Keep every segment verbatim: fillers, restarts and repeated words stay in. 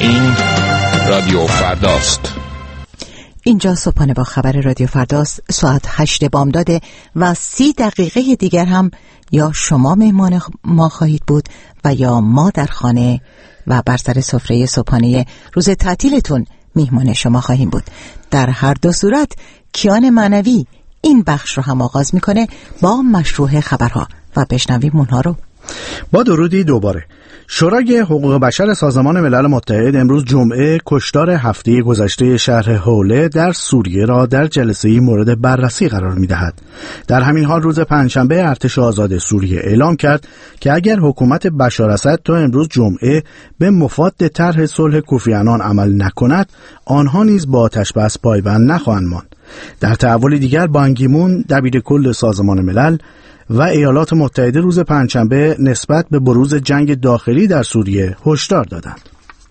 این رادیو فرداست. اینجا صبحانه با خبر رادیو فرداست. ساعت هشت بامداده و سی دقیقه دیگر هم یا شما مهمان ما خواهید بود و یا ما در خانه و بر سر سفره صبحانه روز تعطیلتون میهمان شما خواهیم بود. در هر دو صورت کیان معنوی این بخش رو هم آغاز میکنه با مشروع خبرها و بشنویم اونها رو. با درودی دوباره. شورای حقوق بشر سازمان ملل متحد امروز جمعه کشتار هفته گذشته شهر حوله در سوریه را در جلسه‌ای مورد بررسی قرار می‌دهد. در همین حال روز پنجشنبه ارتش آزاد سوریه اعلام کرد که اگر حکومت بشار اسد تا امروز جمعه به مفاد طرح صلح کوفی عنان عمل نکند، آنها نیز با آتش بس پایبند نخواهند ماند. در تحول دیگر بان کی مون دبیرکل سازمان ملل و ایالات متحده روز پنجشنبه نسبت به بروز جنگ داخلی در سوریه هشدار دادند.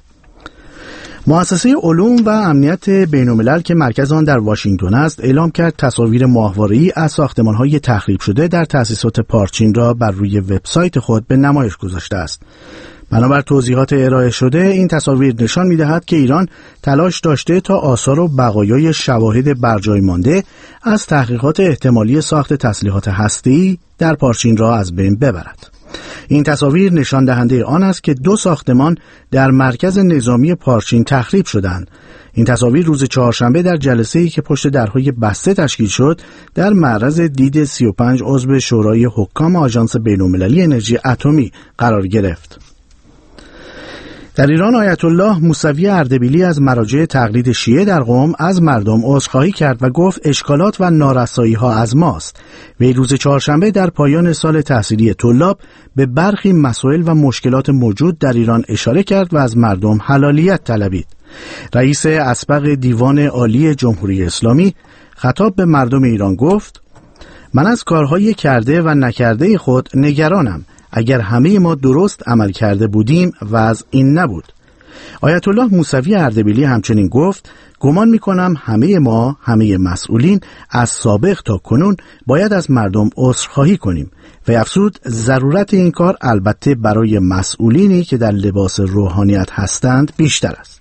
مؤسسه علوم و امنیت بین‌الملل که مرکز آن در واشنگتن است اعلام کرد تصاویر ماهواره‌ای از ساختمان‌های تخریب شده در تأسیسات پارچین را بر روی وبسایت خود به نمایش گذاشته است. بنابر توضیحات ارائه شده این تصاویر نشان می‌دهد که ایران تلاش داشته تا آثار و بقایای شواهد برجای مانده از تحقیقات احتمالی ساخت تسلیحات هسته‌ای در پارچین را از بین ببرد. این تصاویر نشان دهنده آن است که دو ساختمان در مرکز نظامی پارچین تخریب شدند. این تصاویر روز چهارشنبه در جلسه‌ای که پشت درهای بسته تشکیل شد در معرض دید سی و پنج عضو شورای حکام آژانس بین‌المللی انرژی اتمی قرار گرفت. در ایران آیت الله موسوی اردبیلی از مراجع تقلید شیعه در قم از مردم عذرخواهی کرد و گفت اشکالات و نارسایی‌ها از ماست. وی روز چهارشنبه در پایان سال تحصیلی طلاب به برخی مسائل و مشکلات موجود در ایران اشاره کرد و از مردم حلالیت طلبید. رئیس اسبق دیوان عالی جمهوری اسلامی خطاب به مردم ایران گفت: من از کارهای کرده و نکرده خود نگرانم. اگر همه ما درست عمل کرده بودیم وضع این نبود. آیت الله موسوی اردبیلی همچنین گفت: گمان می‌کنم همه ما، همه مسئولین از سابق تا کنون باید از مردم عذرخواهی کنیم. و افزود ضرورت این کار البته برای مسئولینی که در لباس روحانیت هستند بیشتر است.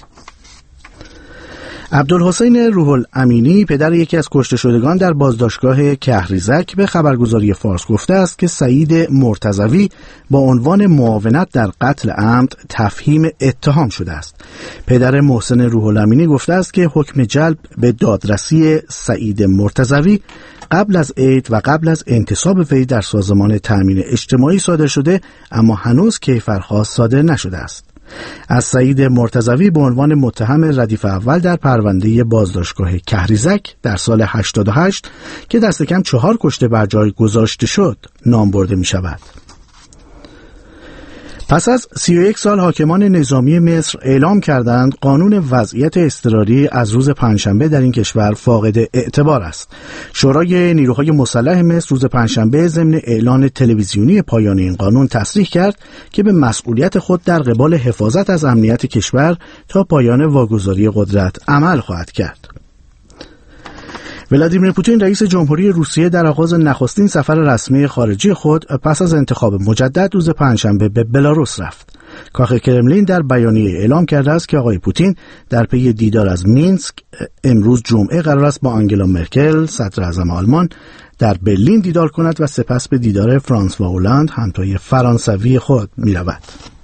عبدالحسین روح الامینی پدر یکی از کشته شدگان در بازداشتگاه کهریزک به خبرگزاری فارس گفته است که سعید مرتضوی با عنوان معاونت در قتل عمد تفهیم اتهام شده است. پدر محسن روح الامینی گفته است که حکم جلب به دادرسی سعید مرتضوی قبل از عید و قبل از انتصاب وی در سازمان تامین اجتماعی صادر شده، اما هنوز کیفرخواست صادر نشده است. از سعید مرتضوی به عنوان متهم ردیف اول در پرونده بازداشتگاه کهریزک در سال هشتاد و هشت که دست کم چهار کشته بر جای گذاشته شد نام برده می شود. پس از سی و یک سال حاکمان نظامی مصر اعلام کردند قانون وضعیت اضطراری از روز پنجشنبه در این کشور فاقد اعتبار است. شورای نیروهای مسلح مصر روز پنجشنبه ضمن اعلان تلویزیونی پایان این قانون تصریح کرد که به مسئولیت خود در قبال حفاظت از امنیت کشور تا پایان واگذاری قدرت عمل خواهد کرد. ولادیمیر پوتین رئیس جمهوری روسیه در آغاز نخستین سفر رسمی خارجی خود پس از انتخاب مجدد روز پنجشنبه به بلاروس رفت. کاخ کرملین در بیانیه اعلام کرده است که آقای پوتین در پی دیدار از مینسک امروز جمعه قرار است با آنگلا مرکل صدر اعظم آلمان در برلین دیدار کند و سپس به دیدار فرانسوا هولند همتای فرانسوی خود می رود.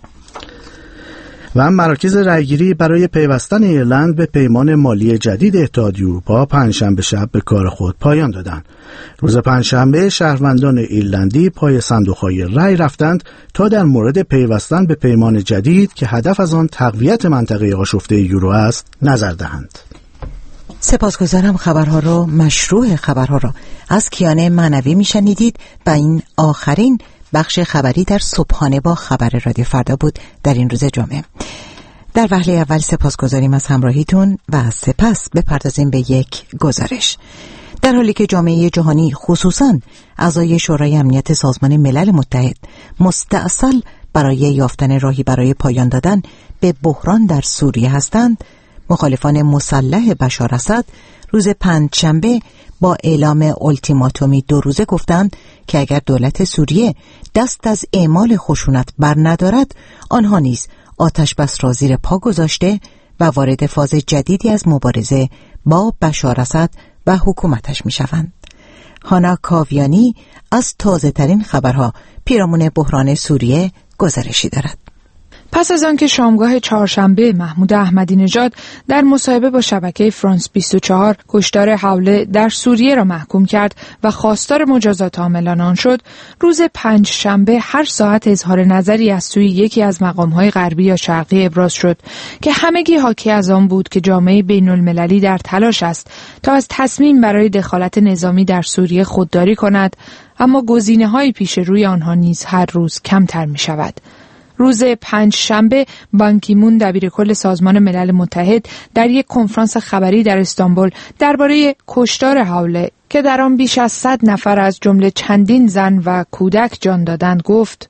و مراکز رأیگیری برای پیوستن ایرلند به پیمان مالی جدید اتحادیه اروپا پنجشنبه شب به کار خود پایان دادند. روز پنجشنبه شهروندان ایرلندی پای صندوق‌های رأی رفتند تا در مورد پیوستن به پیمان جدید که هدف از آن تقویت منطقه آشفته یورو است نظر دهند. سپاسگزارم. خبرها رو، مشروع خبرها رو از کیان معنوی میشنیدید و این آخرین بخش خبری در صبحانه با خبر رادیو فردا بود در این روز جمعه. در وهله اول سپاسگزاریم از همراهیتون و سپس بپردازیم به یک گزارش. در حالی که جامعه جهانی خصوصاً اعضای شورای امنیت سازمان ملل متحد مستعصل برای یافتن راهی برای پایان دادن به بحران در سوریه هستند، مخالفان مسلح بشار اسد روز پنجشنبه با اعلام التیماتومی دو روزه گفتند که اگر دولت سوریه دست از اعمال خشونت بر ندارد، آنها نیز آتش بس را زیر پا گذاشته و وارد فاز جدیدی از مبارزه با بشار اسد و حکومتش می شوند. هانا کاویانی از تازه ترین خبرها پیرامون بحران سوریه گزارشی دارد. پس از آنکه شامگاه چهارشنبه محمود احمدی نژاد در مصاحبه با شبکه فرانس بیست و چهار کشتار حوله در سوریه را محکوم کرد و خواستار مجازات عاملان آن شد، روز پنج شنبه هر ساعت اظهار نظری از سوی یکی از مقام‌های غربی یا شرقی ابراز شد که همگی حاکی از آن بود که جامعه بین‌المللی در تلاش است تا از تصمیم برای دخالت نظامی در سوریه خودداری کند، اما گزینه‌های پیش روی آنها نیز هر روز کمتر می‌شود. روز پنج شنبه بان کی مون دبیرکل سازمان ملل متحد در یک کنفرانس خبری در استانبول درباره کشتار حوله که در آن بیش از صد نفر از جمله چندین زن و کودک جان دادند گفت: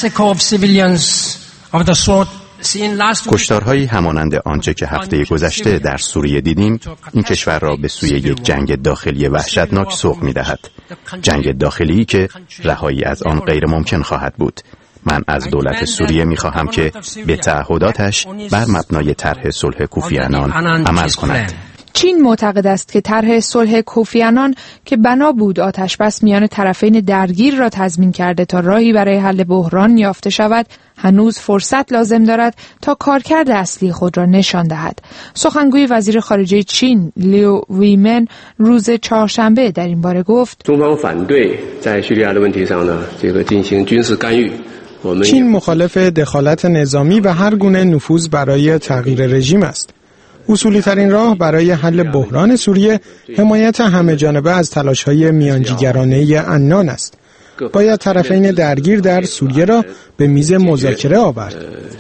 کشتارهایی همانند آنچه که هفته گذشته در سوریه دیدیم این کشور را به سوی یک جنگ داخلی وحشتناک سوق می‌دهد. جنگ داخلی که رهایی از آن غیر ممکن خواهد بود. من از دولت سوریه می‌خواهم که به تعهداتش بر مبنای طرح صلح کوفی عنان عمل کند. چین معتقد است که طرح صلح کوفی عنان که بنا بود آتش بس میان طرفین درگیر را تضمین کرده تا راهی برای حل بحران یافته شود، هنوز فرصت لازم دارد تا کارکرد اصلی خود را نشان دهد. سخنگوی وزیر خارجه چین لیو ویمن روز چهارشنبه در این باره گفت: چین مخالف دخالت نظامی و هر گونه نفوذ برای تغییر رژیم است. اصولی ترین راه برای حل بحران سوریه حمایت همه جانبه از تلاش‌های میانجیگرانه عنان است. باید طرفین درگیر در سوریه را به میز مذاکره آورد.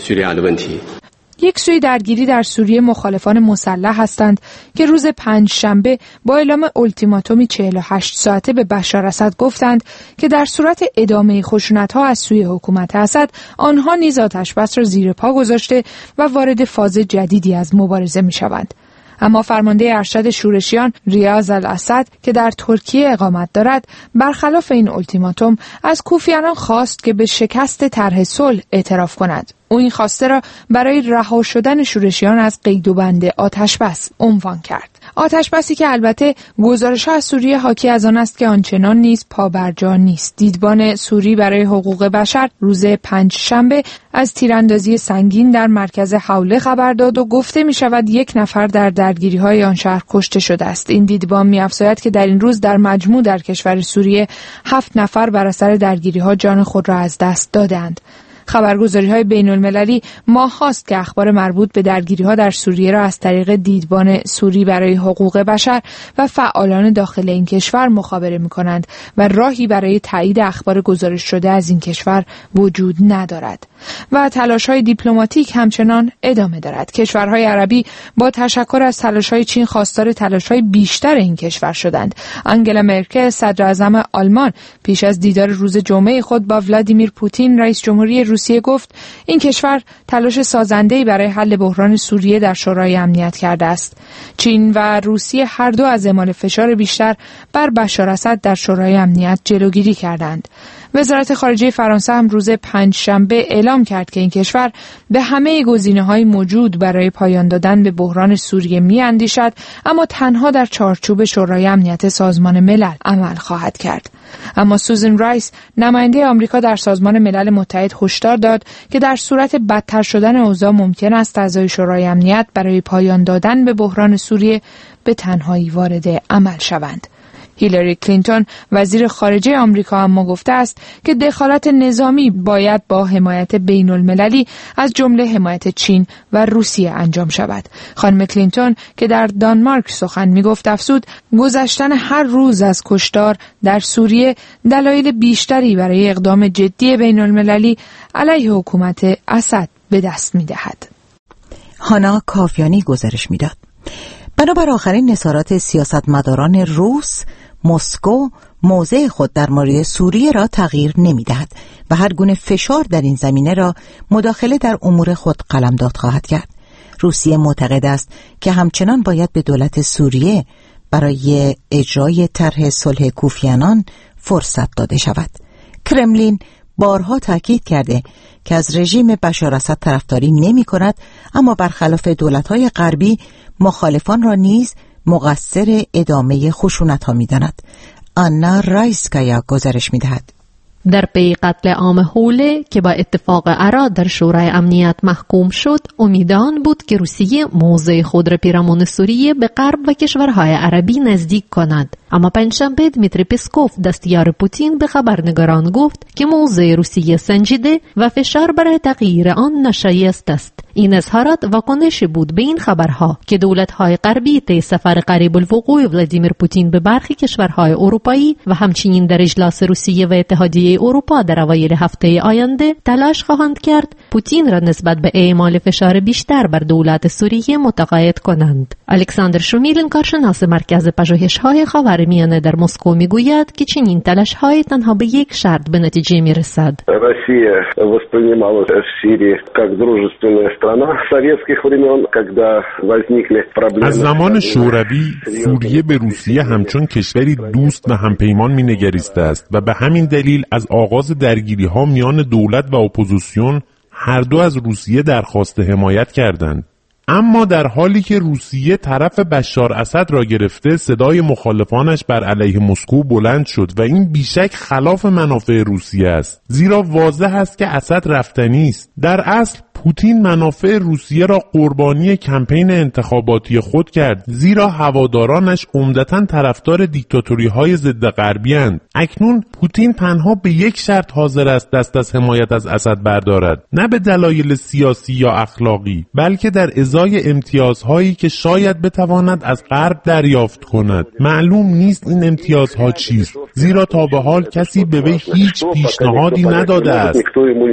یک سوی درگیری در سوریه مخالفان مسلح هستند که روز پنج شنبه با اعلام التیماتومی چهل و هشت ساعته به بشار اسد گفتند که در صورت ادامه خشونت‌ها از سوی حکومت اسد آنها نیز آتش بس را زیر پا گذاشته و وارد فاز جدیدی از مبارزه می‌شوند. اما فرمانده ارشد شورشیان ریاض الاسد که در ترکیه اقامت دارد برخلاف این التیماتوم از کوفی عنان خواست که به شکست طرح صلح اعتراف کند. او این خواسته را برای رها شدن شورشیان از قید و بند آتش بس عنوان کرد. آتش بسی که البته گزارش‌ها از سوریه حاکی از آن است که آنچنان نیز پابرجا نیست. دیدبان سوری برای حقوق بشر روز پنج شنبه از تیراندازی سنگین در مرکز حوله خبر داد و گفته می شود یک نفر در درگیری‌های آن شهر کشته شده است. این دیدبان می‌افزاید که در این روز در مجموع در کشور سوریه هفت نفر بر اثر درگیری‌ها جان خود را از دست دادند. خبرگزاری‌های بین‌المللی ماه‌هاست که اخبار مربوط به درگیری‌ها در سوریه را از طریق دیدبان سوری برای حقوق بشر و فعالان داخل این کشور مخابره می‌کنند و راهی برای تایید اخبار گزارش شده از این کشور وجود ندارد. و تلاش‌های دیپلماتیک همچنان ادامه دارد. کشورهای عربی با تشکر از تلاش‌های چین خواستار تلاش‌های بیشتر این کشور شدند. آنگلا مرکل صدراعظم آلمان پیش از دیدار روز جمعه خود با ولادیمیر پوتین رئیس جمهوری روسیه گفت این کشور تلاش سازنده‌ای برای حل بحران سوریه در شورای امنیت کرده است. چین و روسیه هر دو از اعمال فشار بیشتر بر بشار اسد در شورای امنیت جلوگیری کردند. وزارت خارجه فرانسه هم روز پنج شنبه اعلام کرد که این کشور به همه گزینه‌های موجود برای پایان دادن به بحران سوریه می‌اندیشد، اما تنها در چارچوب شورای امنیت سازمان ملل عمل خواهد کرد. اما سوزن رایس نماینده آمریکا در سازمان ملل متحد هشدار داد که در صورت بدتر شدن اوضاع ممکن است اعضای شورای امنیت برای پایان دادن به بحران سوریه به تنهایی وارد عمل شوند. هیلاری کلینتون وزیر خارجه آمریکا اما گفته است که دخالت نظامی باید با حمایت بین المللی از جمله حمایت چین و روسیه انجام شود. خانم کلینتون که در دانمارک سخن میگفت افزود گذشتن هر روز از کشتار در سوریه دلایل بیشتری برای اقدام جدی بین المللی علیه حکومت اسد به دست میدهد. هانا کاویانی گزارش میداد. بنابر آخرین نظارات سیاستمداران روس، مسکو موضع خود در مورد سوریه را تغییر نمی‌دهد و هر گونه فشار در این زمینه را مداخله در امور خود قلمداد خواهد کرد. روسیه معتقد است که همچنان باید به دولت سوریه برای اجرای طرح صلح کوفی عنان فرصت داده شود. کرملین بارها تاکید کرده که از رژیم بشار اسد طرفداری نمی کند، اما برخلاف دولت‌های غربی مخالفان را نیز مقصر ادامه خشونت‌ها می‌داند. آنا رایسکایا گزارش می‌دهد. در پی قتل عام حوله که با اتفاق آرا در شورای امنیت محکوم شد، امیدان بود که روسیه موضع خود را پیرامون سوریه به غرب و کشورهای عربی نزدیک کند. اما پنجشنبه دمیتری پسکوف دستیار پوتین به خبرنگاران گفت که موضع روسیه سنجیده و فشار برای تغییر آن ناشایست است. این اظهارات واکنش بود به این خبرها که دولت‌های غربی طی سفر قریب الوقوع ولادیمیر پوتین به برخی کشورهای اروپایی و همچنین در اجلاس روسیه و اتحادیه اروپا در اوایل هفته آینده تلاش خواهند کرد پوتین را نسبت به اعمال فشار بیشتر بر دولت سوریه متقاعد کنند. الکساندر شومیلین، کارشناس مرکز پژوهش‌های خاورمیانه در مسکو، میگوید که چنین تلاش‌های تنها به یک شرط به نتیجه میرسد. روسیه воспринималась в Сирии как дружественная страна советских времен, когда возникли проблемы. از زمان شوروی سوریه به روسیه همچون کشوری دوست و همپیمان مینگریسته است و به همین دلیل از آغاز درگیری‌ها میان دولت و اپوزیسیون هر دو از روسیه درخواست حمایت کردند. اما در حالی که روسیه طرف بشار اسد را گرفته، صدای مخالفانش بر علیه مسکو بلند شد و این بیشک خلاف منافع روسیه است، زیرا واضح است که اسد رفتنی است. در اصل پوتین منافع روسیه را قربانی کمپین انتخاباتی خود کرد، زیرا هوادارانش عمدتاً طرفدار دیکتاتوری‌های ضد غربی‌اند. اکنون پوتین تنها به یک شرط حاضر است دست از حمایت از اسد بردارد، نه به دلایل سیاسی یا اخلاقی، بلکه در ازای امتیازهایی که شاید بتواند از غرب دریافت کند. معلوم نیست این امتیازها چیست، زیرا تا به حال کسی به وی هیچ پیشنهادی نداده است.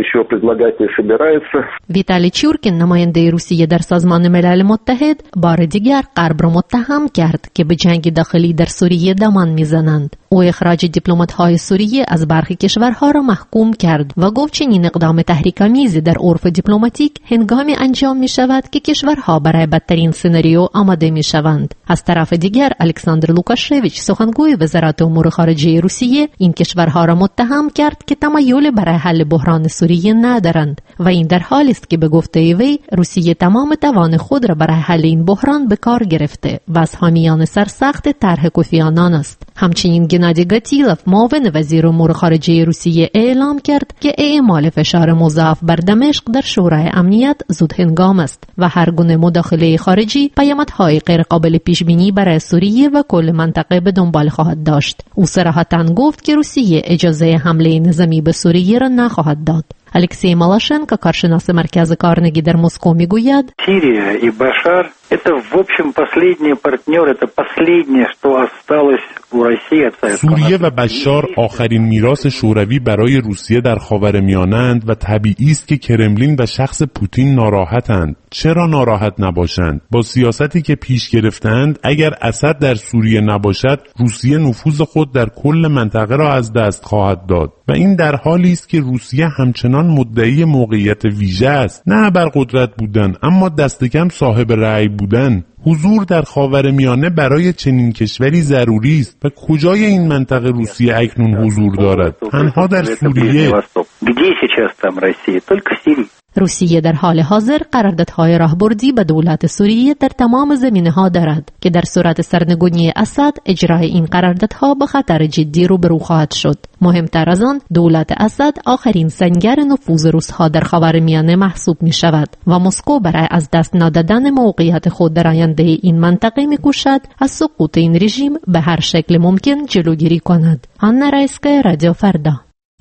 ویتالی چورکین، نماینده روسیه در سازمان ملل متحد، بار دیگر غرب را متهم کرد که به جنگ داخلی در سوریه دامن میزنند. او اخراج دیپلمات‌های سوریه از برخی کشورها را محکوم کرد و گفت چنین اقدام تحریک‌آمیزی در عرف دیپلماتیک هنگامی انجام می‌شود که کشورها برای بدترین سناریو آماده می‌شوند. از طرف دیگر الکساندر لوکاشویچ، سخنگوی وزارت امور خارجه روسیه، این کشورها را متهم کرد که تمایل برای حل بحران سوریه ندارند و این در حالی است که به گفته وی روسیه تمام توان خود را برای حل این بحران به کار گرفته و از حامیان سرسخت طرح کوفی آنان است. همچنین گنادی گاتیلوف، معاون وزیر امور خارجه روسیه، اعلام کرد که اعمال فشار مضاعف بر دمشق در شورای امنیت زود هنگام است و هر گونه مداخله خارجی پیامدهای غیر قابل پیش بینی برای سوریه و کل منطقه به دنبال خواهد داشت. او صراحتاً گفت که روسیه اجازه حمله نظامی به سوریه را نخواهد داد. الکسی مالاشنکو، کارشناس مرکز کارنگی در مسکو، میگوید Сирия и Башар – это в общем последний партнер, это последнее, что осталось у России от Советского Союза. سوریه و بشار آخرین میراث شوروی برای روسیه در خاورمیانه‌اند و طبیعی است که کرملین و شخص پوتین ناراحتند. چرا ناراحت نباشند؟ با سیاستی که پیش گرفتند، اگر اسد در سوریه نباشد، روسیه نفوذ خود در کل منطقه را از دست خواهد داد و این در حالی است که روسیه همچنان مدعی موقعیت ویژه است، نه ابرقدرت بودن، اما دست کم صاحب رأی بودن. حضور در خاورمیانه برای چنین کشوری ضروری است و کجای این منطقه روسیه اکنون حضور دارد؟ تنها در سوریه. روسیه در حال حاضر قراردادهای راهبردی به دولت سوریه در تمام زمینه‌ها دارد که در صورت سرنگونی اسد اجرای این قراردادها به خطر جدی روبرو خواهد شد. مهمتر از آن، دولت اسد آخرین سنگر نفوذ روس‌ها در خاورمیانه محسوب می‌شود و مسکو برای از دست ندادن موقعیت خود در آینده این منطقه می‌کوشد از سقوط این رژیم به هر شکل ممکن جلوگیری کند. آنا رایسکایا، رادیو فردا.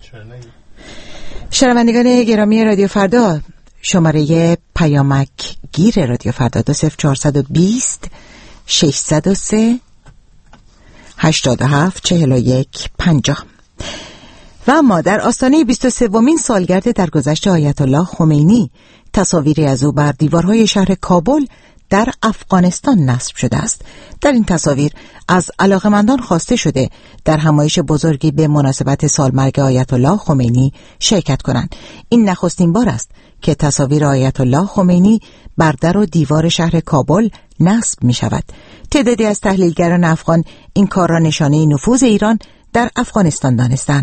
شنوندگان گرامی رادیو فردا، شماره پیامک گیر رادیو فردا دو صفر چهارصد و بیست ششصد و سه هشتاد و هفت چهل و یک پنجاه. و اما در آستانه بیست و سومین سالگرد درگذشت آیت الله خمینی، تصاویری از او بر دیوارهای شهر کابل در افغانستان نصب شده است. در این تصاویر از علاقمندان خواسته شده در همایش بزرگی به مناسبت سالمرگ آیت الله خمینی شرکت کنند. این نخستین بار است که تصاویر آیت الله خمینی بر در و دیوار شهر کابل نصب می شود. تعدادی از تحلیلگران افغان این کار را نشانه نفوذ ایران در افغانستان دانستند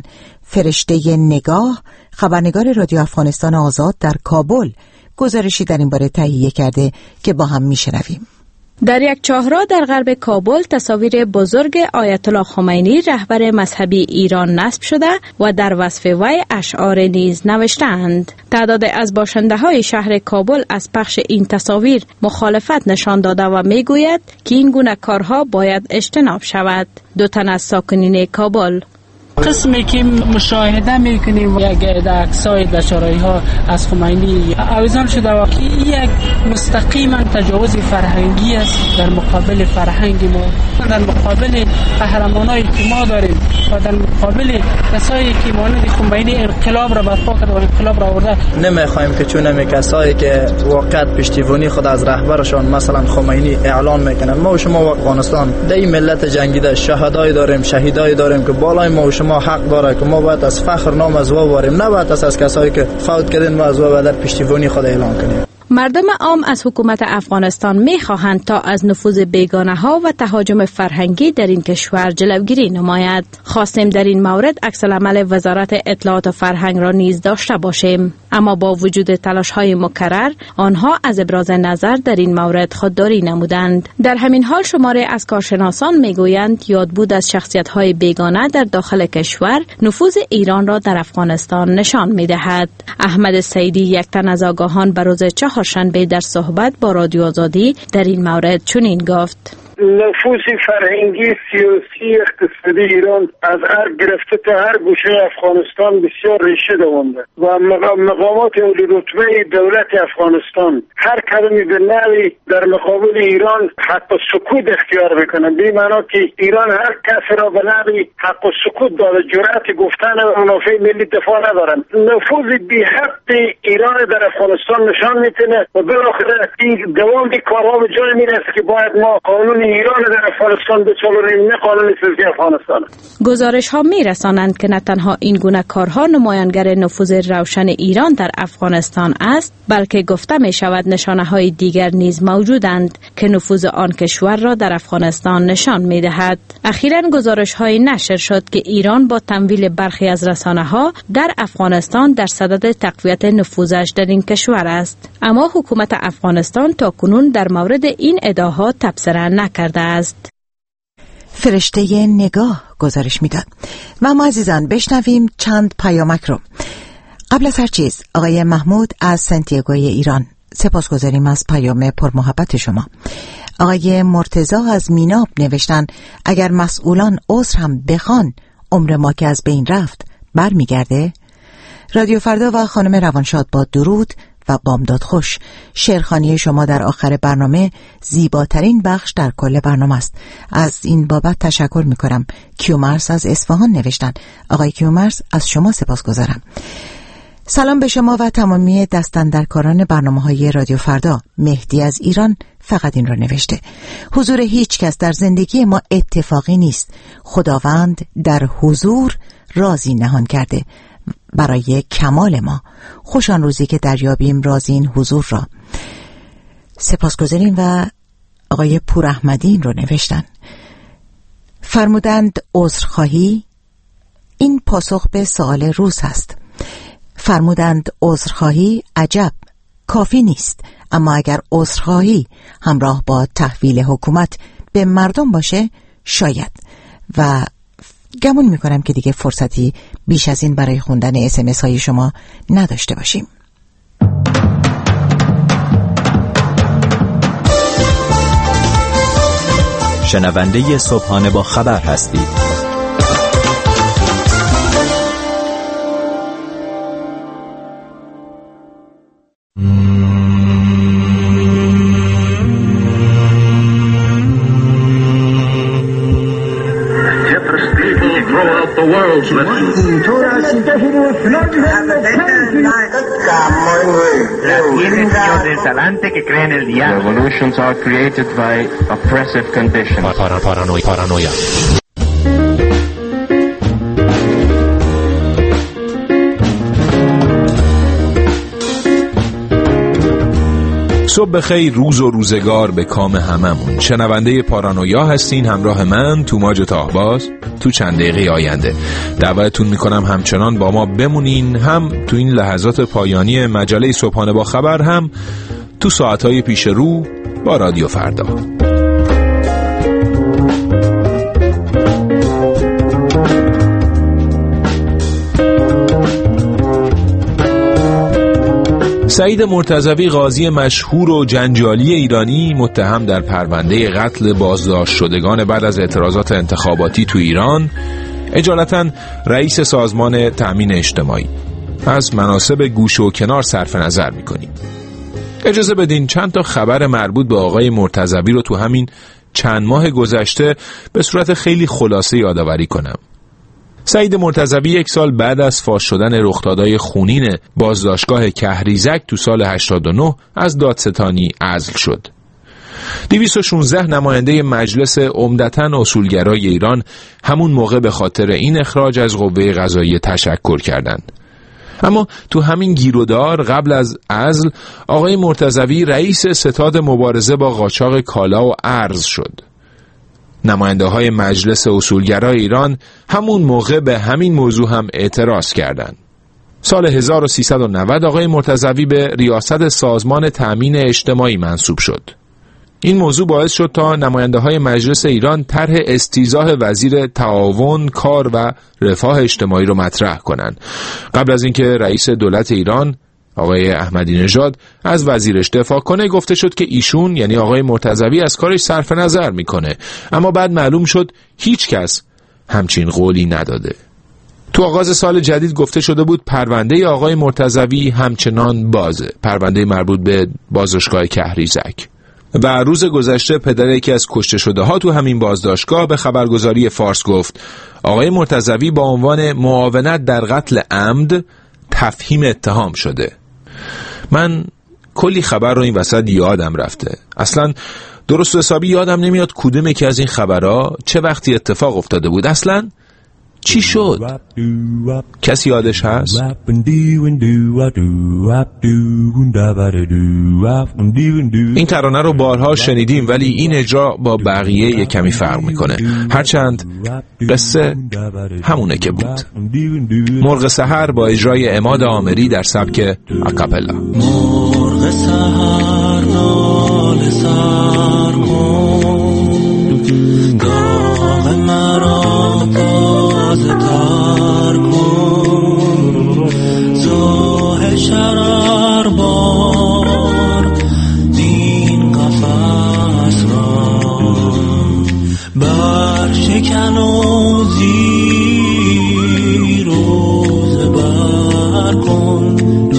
فرشته نگاه، خبرنگار رادیو افغانستان آزاد در کابل، گزارشی در این باره تهیه کرده که با هم میشنویم. در یک چهارراه در غرب کابل تصاویر بزرگ آیت الله خمینی رهبر مذهبی ایران نصب شده و در وصف وی اشعار نیز نوشتند. تعداد از باشنده های شهر کابل از پخش این تصاویر مخالفت نشان داده و می گوید که این گونه کارها باید اجتناب شود. دو تن از ساکنین کابل: قسمی که مشاهده میکنیم یک عکسای دشارایی ها از خمینی اویزان شده و که یک مستقیما تجاوز فرهنگی است در مقابل فرهنگ ما، در مقابل قهرمانایی که ما داریم و در مقابل کسایی که مانند خمینی انقلاب را برپا کرده و انقلاب را آورده. نمیخوایم که چون می کسایی که واقعا پشتیبانی خود از رهبرشان مثلا خمینی اعلان میکنن، ما و شما و افغانستان در این ملت جنگیده شهدای داریم، شهیدای داریم که بالای ما و ما حق داره که ما باید از فخر نام از او ببریم، نه باید از کسایی که فوت کردن و از او در پشتیبانی خود اعلان کنیم. مردم عام از حکومت افغانستان می خواهند تا از نفوذ بیگانه ها و تهاجم فرهنگی در این کشور جلوگیری نماید. خواستیم در این مورد عکس العمل وزارت اطلاعات و فرهنگ را نیز داشته باشیم، اما با وجود تلاش های مکرر آنها از ابراز نظر در این مورد خودداری نمودند. در همین حال شماره از کارشناسان می گویند یادبود از شخصیت های بیگانه در داخل کشور نفوذ ایران را در افغانستان نشان می دهد. احمد سیدی، یک تن از آگاهان، به روز چهارشنبه در صحبت با رادیو آزادی در این مورد چنین گفت: نفوذ فرهنگی، سیاسی، اقتصادی ایران از هر گرفته تا هر گوشه افغانستان بسیار ریشه دوانده و مقامات اولی رتبه دولت افغانستان هر کدامی به نوعی در مقابل ایران حق و سکوت اختیار میکنن، به معنا که ایران هر کس را به نوعی حق و سکوت داده، جرأت گفتن منافع ملی دفاع ندارن. نفوذ بی حد ایران در افغانستان نشان میتونه و بالاخره این دوام کارها به جای میرسه که باید ما قانون ایران در افغانستان به چلونیم، نه قانون سازی افغانستان. گزارش ها می رسانند که نه تنها این گونه کارها نمایانگر نفوذ روشن ایران در افغانستان است، بلکه گفته می شود نشانه های دیگر نیز موجودند که نفوذ آن کشور را در افغانستان نشان می دهد. اخیراً گزارش های نشر شد که ایران با تمویل برخی از رسانه ها در افغانستان در صدد تقویت نفوذش در این کشور است، اما حکومت افغانستان تاکنون در مورد این ادعاها تبصره نکرده است. فرشته نگاه گزارش میداد. و ما عزیزان بشنویم چند پیامک رو. قبل از هر چیز آقای محمود از سنتیاگوی ایران، سپاسگزاریم از پیام پرمحبت شما. آقای مرتضی از میناب نوشتن اگر مسئولان عذر هم بخوان عمر ما که از بین رفت بر میگرده. رادیو فردا و خانم روانشاد با درود و بامداد خوش. شعرخوانی شما در آخر برنامه زیباترین بخش در کل برنامه است. از این بابت تشکر میکنم. کیومرس از اصفهان نوشتن. آقای کیومرس از شما سپاسگزارم. سلام به شما و تمامی دستاندرکاران برنامه‌های رادیو فردا. مهدی از ایران فقط این را نوشته: حضور هیچ کس در زندگی ما اتفاقی نیست. خداوند در حضور رازی نهان کرده برای کمال ما. خوش آن روزی که دریابیم راز این حضور را. سپاسگزاریم. و آقای پور احمدی این رو نوشتن. فرمودند عذرخواهی این پاسخ به سوال روز هست. فرمودند عذرخواهی عجب کافی نیست، اما اگر عذرخواهی همراه با تحویل حکومت به مردم باشه شاید. و گمون میکنم که دیگه فرصتی بیش از این برای خوندن اس ام اس های شما نداشته باشیم. شنونده صبحانه با خبر هستید. Revolutions are created by oppressive conditions. Paranoia. Paranoia. صبح بخیر، روز و روزگار به کام هممون. شنونده پارانویا هستین، همراه من توماج تاهباز. تو چند دقیقه آینده دعوتتون میکنم همچنان با ما بمونین، هم تو این لحظات پایانی مجله صبحانه با خبر، هم تو ساعتهای پیش رو با رادیو فردا. سعید مرتضوی، قاضی مشهور و جنجالی ایرانی متهم در پرونده قتل بازداشت شدگان بعد از اعتراضات انتخاباتی تو ایران، اجالتا رئیس سازمان تأمین اجتماعی، از مناصب گوشه و کنار صرف نظر میکنیم. اجازه بدین چند تا خبر مربوط به آقای مرتضوی رو تو همین چند ماه گذشته به صورت خیلی خلاصه یادآوری کنم. سعید مرتضوی یک سال بعد از فاش شدن رخدادهای خونین بازداشتگاه کهریزک تو سال هشتاد و نه از دادستانی عزل شد. دویست و شانزده نماینده مجلس عمدتاً اصولگرای ایران همون موقع به خاطر این اخراج از قوه قضاییه تشکر کردند. اما تو همین گیرودار قبل از عزل آقای مرتضوی رئیس ستاد مبارزه با قاچاق کالا و ارز شد. نماینده های مجلس اصولگرای ایران همون موقع به همین موضوع هم اعتراض کردند. سال هزار و سیصد و نود آقای مرتضوی به ریاست سازمان تأمین اجتماعی منصوب شد. این موضوع باعث شد تا نماینده های مجلس ایران طرح استیضاح وزیر تعاون، کار و رفاه اجتماعی رو مطرح کنند. قبل از اینکه رئیس دولت ایران آقای احمدی نژاد از وزیرش دفاع کنه، گفته شد که ایشون یعنی آقای مرتضوی از کارش صرف نظر میکنه، اما بعد معلوم شد هیچ کس همچین قولی نداده. تو آغاز سال جدید گفته شده بود پرونده آقای مرتضوی همچنان بازه، پرونده مربوط به بازداشتگاه کهریزک. و روز گذشته پدر یکی از کشته شده ها تو همین بازداشتگاه به خبرگزاری فارس گفت آقای مرتضوی با عنوان معاونت در قتل عمد تفهیم اتهام شده. من کلی خبر رو این وسط یادم رفته، اصلا درست حسابی یادم نمیاد کدوم یکی از این خبرها چه وقتی اتفاق افتاده بود، اصلا چی شد؟ کسی یادش هست؟ این ترانه رو بارها شنیدیم، ولی این اجرا با بقیه یک کمی فرق میکنه، هرچند قصه همونه که بود. مرغ سحر با اجرای عماد عامری در سبک اکاپلا. مرغ سحر ناله سر کن، داغ مرا تازه تر کن، زاه شرر بار این قفس را برشکن و زیر و زبر کن،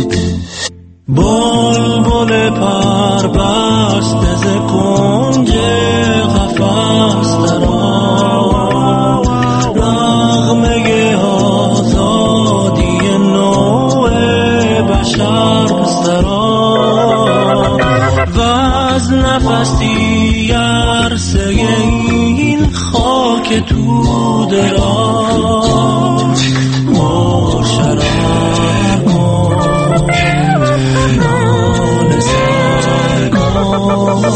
بلبل پر بسته ز کنج قفس درآ، نغمه آزادی نوع بشر پس درآ، و از نفسی عرصه این خاک تو درآ، مر شرر کن، ناله سر کن.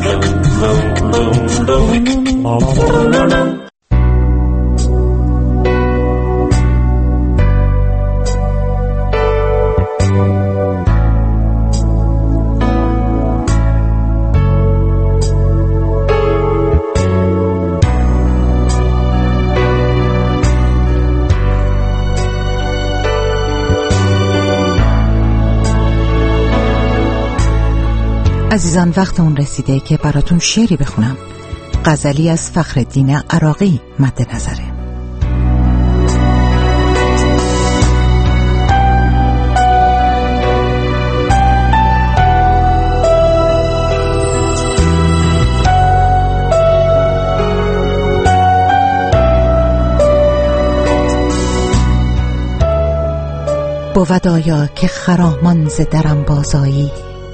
عزیزان، وقت اون رسیده که براتون شعری بخونم. غزلی از فخرالدین عراقی مد نظره. بود آیا که خرامان ز درم بازایی،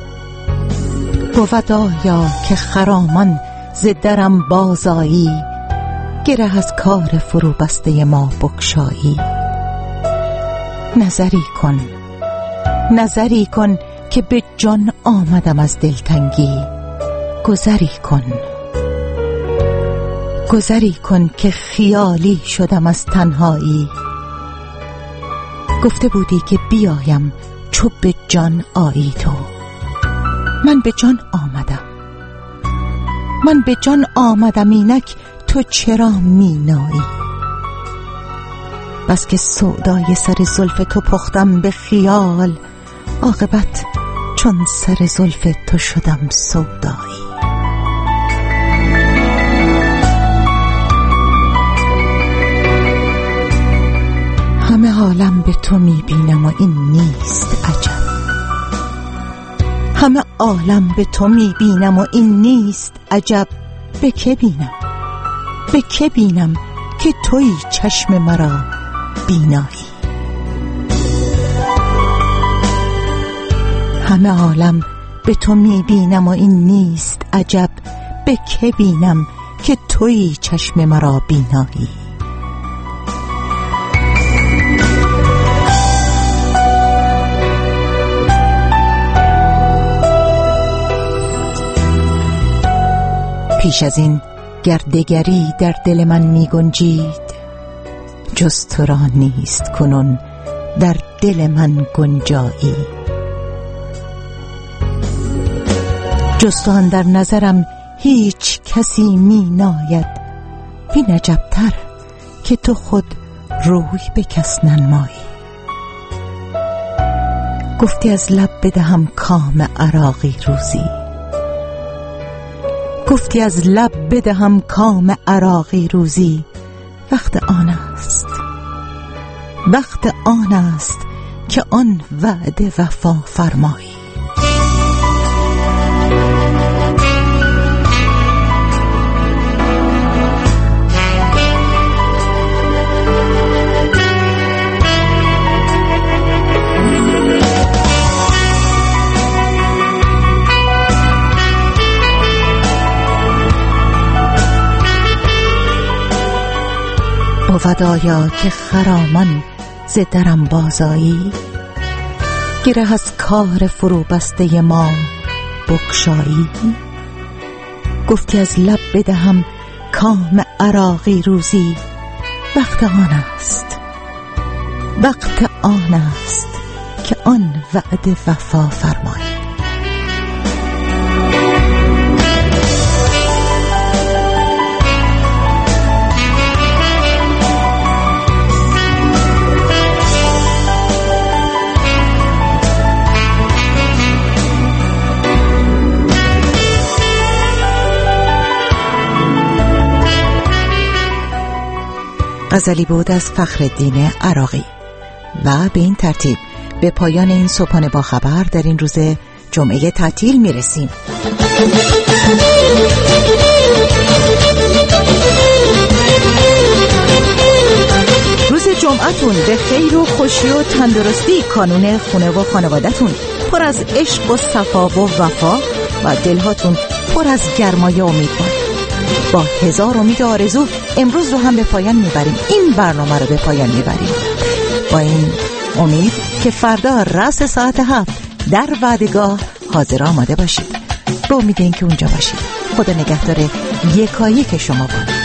بود آیا که خرامان ز درم بازایی، گره از کار فرو بسته ما بگشایی. نظری کن، نظری کن که به جان آمدم از دلتنگی. گذری کن، گذری کن که خیالی شدم از تنهایی. گفته بودی که بیایم چو به جان آیی تو. من به جان آمدم، من به جان آمدم، اینک تو چرا می نایی؟ بس که سودای سر زلف تو پختم به خیال، عاقبت چون سر زلف تو شدم سودایی. همه عالم به تو می بینم و این نیست عجب، همه عالم به تو می بینم و این نیست عجب. به که بینم، به که بینم که توی چشم مرا بینایی. همه عالم به تو می بینم و این نیست عجب. به که بینم که توی چشم مرا بینایی. پیش از این گردگری در دل من می گنجید، جز تو را نیست کنون در دل من گنجایی. جز تو اندر نظرم هیچ کسی می ناید، بی نجبتر که تو خود روی به کس ننمایی. گفتی از لب بدهم کام عراقی روزی، گفتی از لب بدهم کام عراقی روزی. وقت آن است، وقت آن است که آن وعده وفا فرمایی. بود آیا که خرامان ز درم بازایی، گره از کار فرو بسته ما بگشایی. گفتی از لب بدهم کام عراقی روزی. وقت آن است، وقت آن است که آن وعده وفا فرمایی. غزلی بود از فخرالدین عراقی. و به این ترتیب به پایان این صبحانه با خبر در این روز جمعه تعطیل میرسیم. روز جمعتون به خیر و خوشی و تندرستی، کانون خونه و خانوادتون پر از عشق و صفا و وفا و دلهاتون پر از گرمای امید باد. با هزار امید و آرزو امروز رو هم به پایان میبریم، این برنامه رو به پایان میبریم با این امید که فردا رأس ساعت هفت در وعدگاه حاضر آماده باشید. به امید اینکه اونجا باشید. خدا نگهدار یکایی که شما بود.